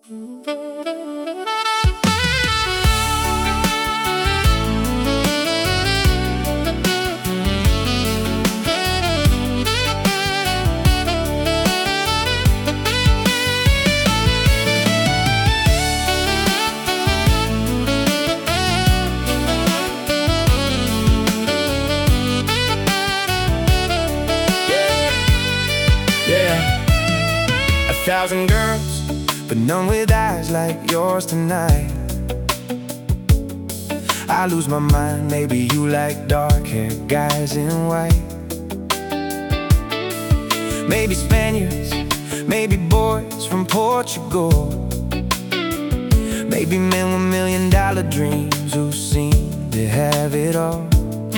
1,000 girls, but none with eyes like yours tonight. I lose my mind, maybe you like dark-haired guys in white. Maybe Spaniards, maybe boys from Portugal, maybe men with million-dollar dreams who seem to have it all.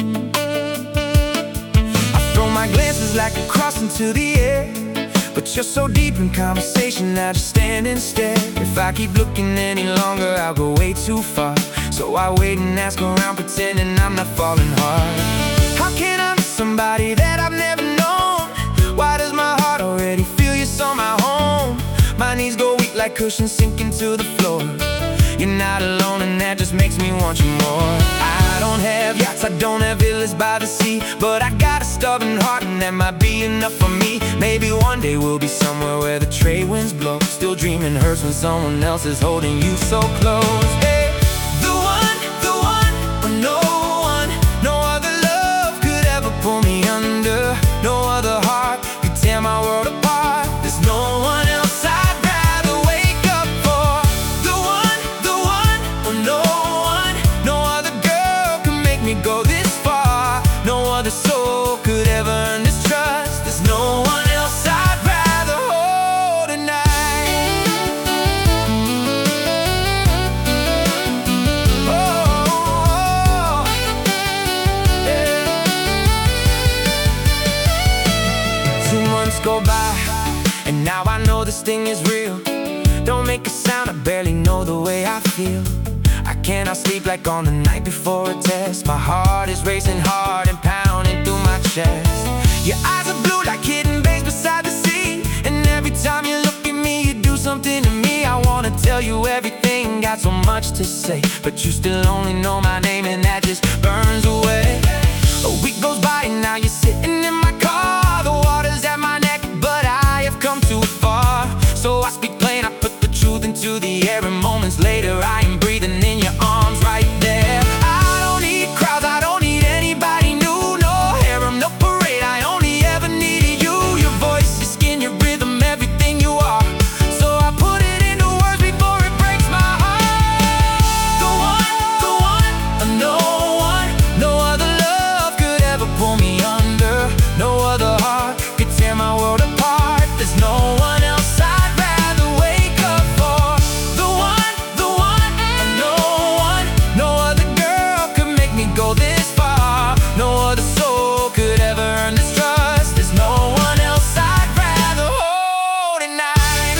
I throw my glances like a cross into the air, but you're so deep in conversation, I just stand and stare. If I keep looking any longer, I'll go way too far. So I wait and ask around, pretending I'm not falling hard. How can I miss somebody that I've never known? Why does my heart already feel you're somehow home? My knees go weak like cushions sinking to the floor. You're not alone and that just makes me want you more. I don't have yachts, I don't have villas by the sea, but I got a stubborn heart and that might be enough for me. Maybe one day we'll be somewhere where the trade winds blow. Still dreaming hurts when someone else is holding you so close. Hey, the one, or no other love could ever pull me under. No other heart could tear my world apart. There's no one else I'd rather wake up for. The one, or no other girl could make me go this far. No other soul could ever earn this trust. There's no one else I'd rather hold tonight. Oh, yeah. 2 months go by, and now I know this thing is real. Don't make a sound, I barely know the way I feel. I cannot sleep like on the night before a test. My heart is racing hard and pounding through my chest. Your eyes are blue like hidden bays beside the sea, and every time you look at me, you do something to me. I wanna tell you everything, got so much to say, but you still only know my name, and that just burns away. A week goes by and now you're sitting in my car. The water's at my neck, but I have come too far. So I speak plain, I put the truth into the air, and moments later I am breathing in your arms right there. I don't need crowds, I don't need anybody new. No harem, no parade, I only ever needed you. Your voice, your skin, your rhythm, everything you are. So I put it into words before it breaks my heart. The one, no other love could ever pull me under. No other heart could tear my world apart. There's no one else I'd rather wake up for. The one, no other girl could make me go this far. No other soul could ever earn this trust. There's no one else I'd rather hold tonight.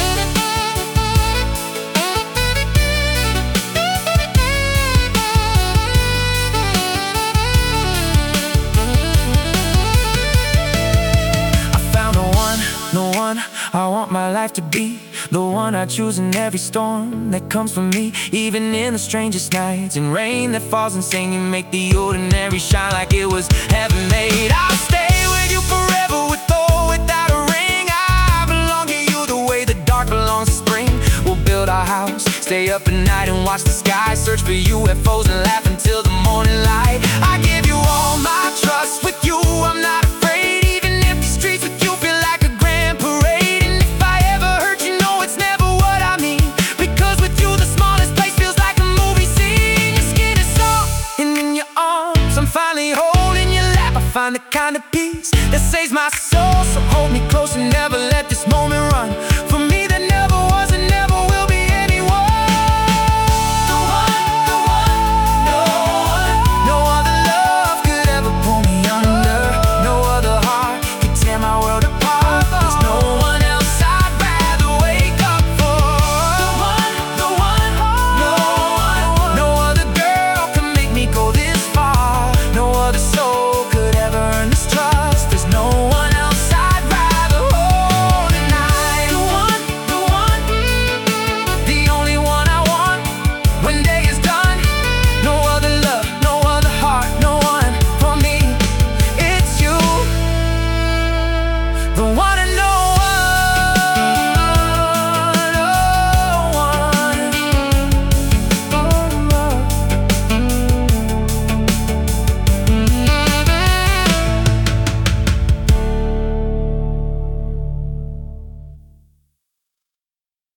I found no one I want my life to be. The one I choose in every storm that comes for me. Even in the strangest nights and rain that falls insane, you make the ordinary shine like it was heaven made. I'll stay with you forever, with or without a ring. I belong to you the way the dark belongs to spring. We'll build our house, stay up at night and watch the sky, search for UFOs and laugh until the morning light. I give you all my trust, with you I'm not afraid. Even empty streets with you feel like a grand parade. And if I ever hurt you, know it's never what I mean, because with you the smallest place feels like a movie scene. Your skin is soft and in your arms I'm finally holding your lap. I find the kind of peace that saves my soul. So